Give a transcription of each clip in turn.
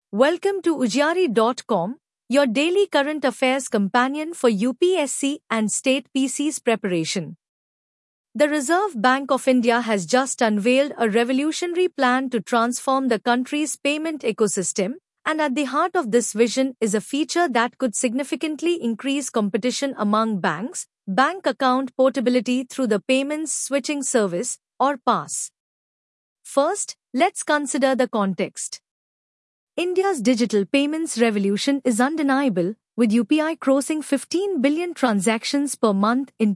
Welcome to Ujari.com, your daily current affairs companion for UPSC and state PC's preparation. The Reserve Bank of India has just unveiled a revolutionary plan to transform the country's payment ecosystem, and at the heart of this vision is a feature that could significantly increase competition among banks: bank account portability through the Payments Switching Service, or PASS. First, let's consider the context. India's digital payments revolution is undeniable, with UPI crossing 15 billion transactions per month in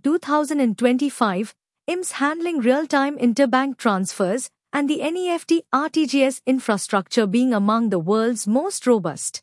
2025, IMS handling real-time interbank transfers, and the NEFT RTGS infrastructure being among the world's most robust.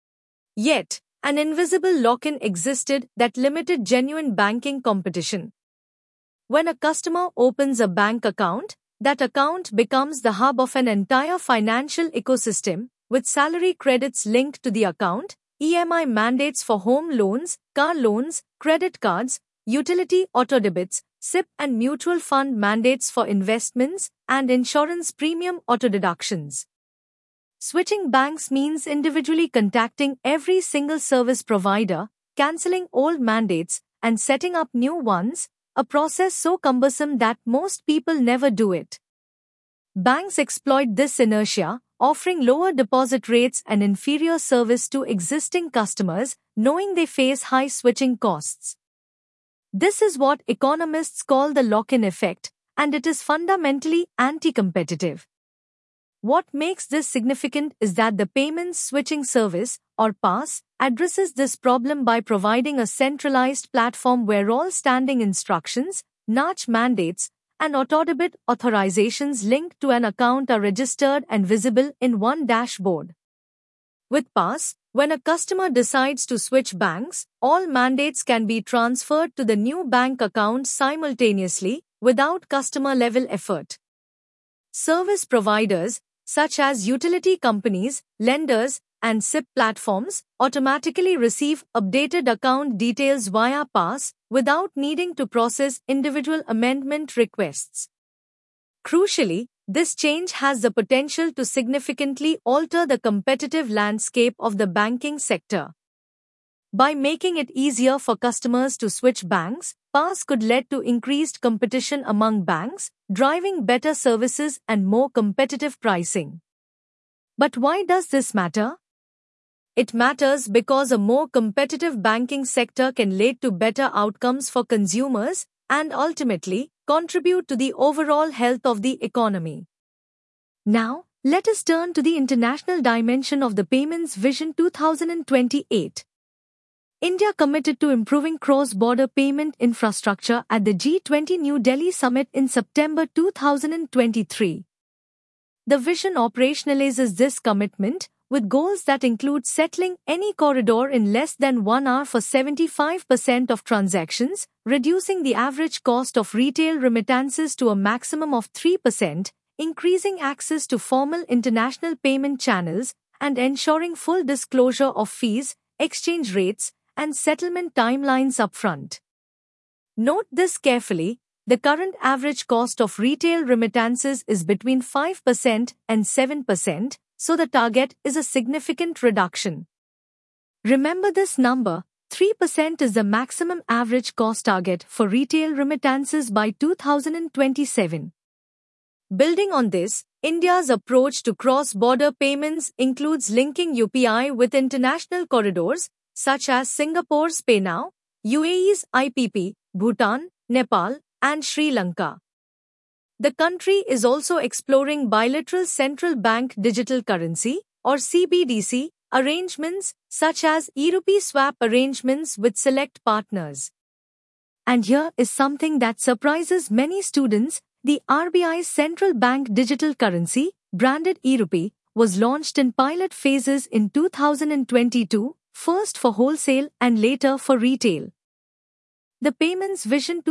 Yet, an invisible lock-in existed that limited genuine banking competition. When a customer opens a bank account, that account becomes the hub of an entire financial ecosystem, with salary credits linked to the account, EMI mandates for home loans, car loans, credit cards, utility auto-debits, SIP and mutual fund mandates for investments, and insurance premium auto-deductions. Switching banks means individually contacting every single service provider, cancelling old mandates, and setting up new ones, a process so cumbersome that most people never do it. Banks exploit this inertia, offering lower deposit rates and inferior service to existing customers, knowing they face high switching costs. This is what economists call the lock-in effect, and it is fundamentally anti-competitive. What makes this significant is that the Payments Switching Service, or PASS, addresses this problem by providing a centralized platform where all standing instructions, NACH mandates, and auto-debit authorizations linked to an account are registered and visible in one dashboard. With PASS, when a customer decides to switch banks, all mandates can be transferred to the new bank account simultaneously, without customer-level effort. Service providers, such as utility companies, lenders, and SIP platforms, automatically receive updated account details via PASS without needing to process individual amendment requests. Crucially, this change has the potential to significantly alter the competitive landscape of the banking sector. By making it easier for customers to switch banks, PASS could lead to increased competition among banks, driving better services and more competitive pricing. But why does this matter? It matters because a more competitive banking sector can lead to better outcomes for consumers and ultimately contribute to the overall health of the economy. Now, let us turn to the international dimension of the Payments Vision 2028. India committed to improving cross-border payment infrastructure at the G20 New Delhi Summit in September 2023. The vision operationalizes this commitment, with goals that include settling any corridor in less than 1 hour for 75% of transactions, reducing the average cost of retail remittances to a maximum of 3%, increasing access to formal international payment channels, and ensuring full disclosure of fees, exchange rates, and settlement timelines upfront. Note this carefully: the current average cost of retail remittances is between 5% and 7%, so the target is a significant reduction. Remember this number: 3% is the maximum average cost target for retail remittances by 2027. Building on this, India's approach to cross-border payments includes linking UPI with international corridors, such as Singapore's PayNow, UAE's IPP, Bhutan, Nepal, and Sri Lanka. The country is also exploring bilateral central bank digital currency, or CBDC, arrangements such as e-rupee swap arrangements with select partners. And here is something that surprises many students: the RBI's central bank digital currency, branded e-rupee, was launched in pilot phases in 2022, first for wholesale and later for retail. The Payments Vision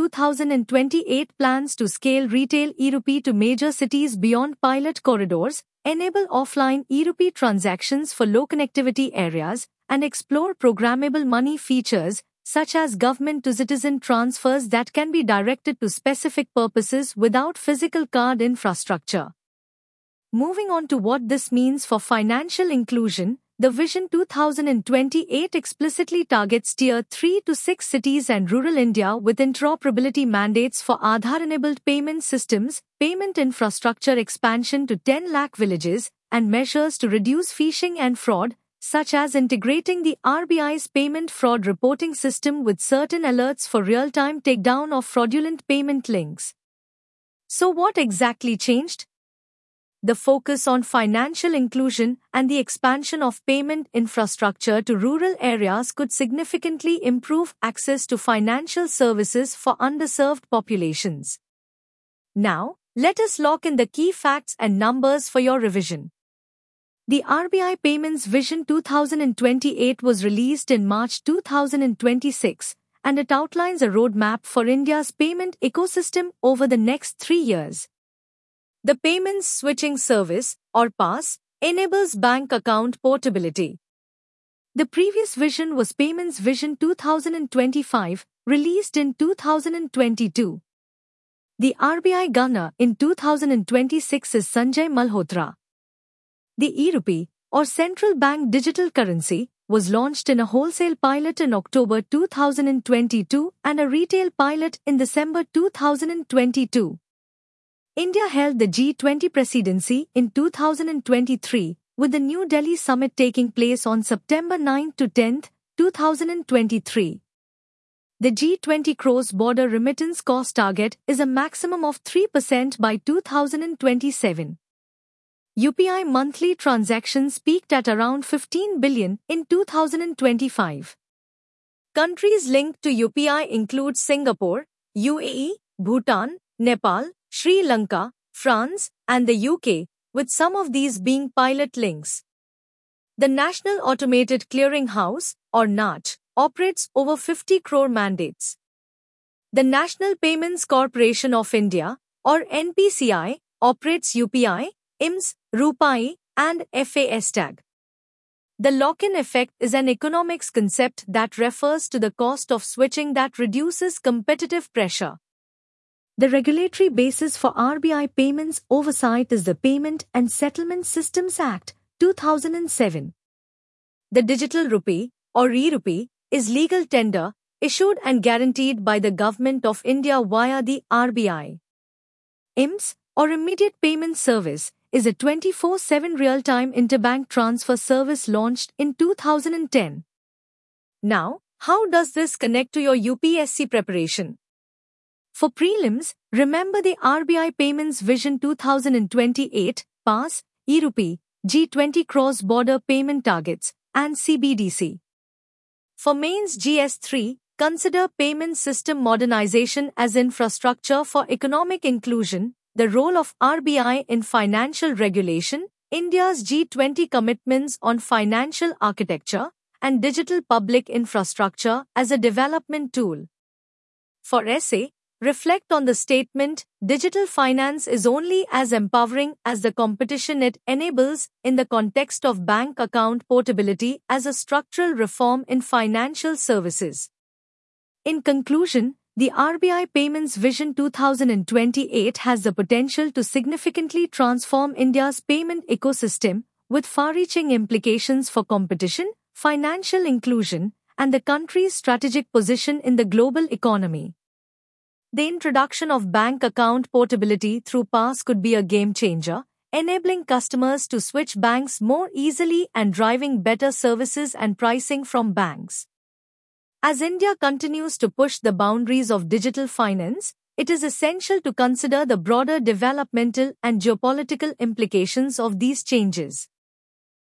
2028 plans to scale retail e-rupee to major cities beyond pilot corridors, enable offline e-rupee transactions for low connectivity areas, and explore programmable money features such as government-to-citizen transfers that can be directed to specific purposes without physical card infrastructure. moving on to what this means for financial inclusion, the Vision 2028 explicitly targets Tier 3 to 6 cities and rural India with interoperability mandates for Aadhaar-enabled payment systems, payment infrastructure expansion to 10 lakh villages, and measures to reduce phishing and fraud, such as integrating the RBI's payment fraud reporting system with certain alerts for real-time takedown of fraudulent payment links. So what exactly changed? The focus on financial inclusion and the expansion of payment infrastructure to rural areas could significantly improve access to financial services for underserved populations. Now, let us lock in the key facts and numbers for your revision. The RBI Payments Vision 2028 was released in March 2026, and it outlines a roadmap for India's payment ecosystem over the next 3 years. The Payments Switching Service, or PASS, enables bank account portability. The previous vision was Payments Vision 2025, released in 2022. The RBI Governor in 2026 is Sanjay Malhotra. The e-Rupee, or Central Bank Digital Currency, was launched in a wholesale pilot in October 2022 and a retail pilot in December 2022. India held the G20 presidency in 2023, with the New Delhi summit taking place on September 9 to 10, 2023. The G20 cross-border remittance cost target is a maximum of 3% by 2027. UPI monthly transactions peaked at around 15 billion in 2025. Countries linked to UPI include Singapore, UAE, Bhutan, Nepal, Sri Lanka, France, and the UK, with some of these being pilot links. The National Automated Clearing House, or NACH, operates over 50 crore mandates. The National Payments Corporation of India, or NPCI, operates UPI, IMS, RuPay, and FASTag. The lock-in effect is an economics concept that refers to the cost of switching that reduces competitive pressure. The regulatory basis for RBI payments oversight is the Payment and Settlement Systems Act, 2007. The Digital Rupee, or e-Rupee, is legal tender, issued and guaranteed by the Government of India via the RBI. IMS, or Immediate Payment Service, is a 24/7 real-time interbank transfer service launched in 2010. Now, how does this connect to your UPSC preparation? For prelims, remember the RBI Payments Vision 2028, PASS, e-Rupee, G20 cross-border payment targets, and CBDC. For mains GS3, consider payment system modernization as infrastructure for economic inclusion, the role of RBI in financial regulation, India's G20 commitments on financial architecture, and digital public infrastructure as a development tool. For essay, reflect on the statement, digital finance is only as empowering as the competition it enables in the context of bank account portability as a structural reform in financial services. In conclusion, the RBI Payments Vision 2028 has the potential to significantly transform India's payment ecosystem, with far-reaching implications for competition, financial inclusion, and the country's strategic position in the global economy. The introduction of bank account portability through PASS could be a game-changer, enabling customers to switch banks more easily and driving better services and pricing from banks. As India continues to push the boundaries of digital finance, it is essential to consider the broader developmental and geopolitical implications of these changes.